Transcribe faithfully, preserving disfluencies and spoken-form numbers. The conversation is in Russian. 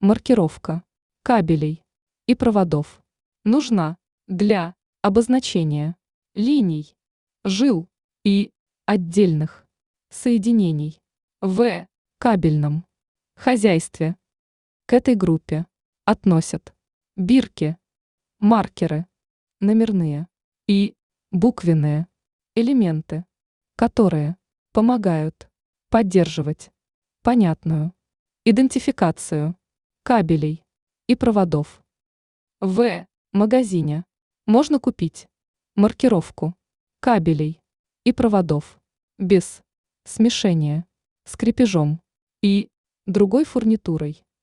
Маркировка кабелей и проводов нужна для обозначения линий, жил и отдельных соединений в кабельном хозяйстве. К этой группе относят бирки, маркеры, номерные и буквенные элементы, которые помогают поддерживать понятную идентификацию кабелей и проводов. В магазине можно купить маркировку кабелей и проводов без смешения с крепежом и другой фурнитурой.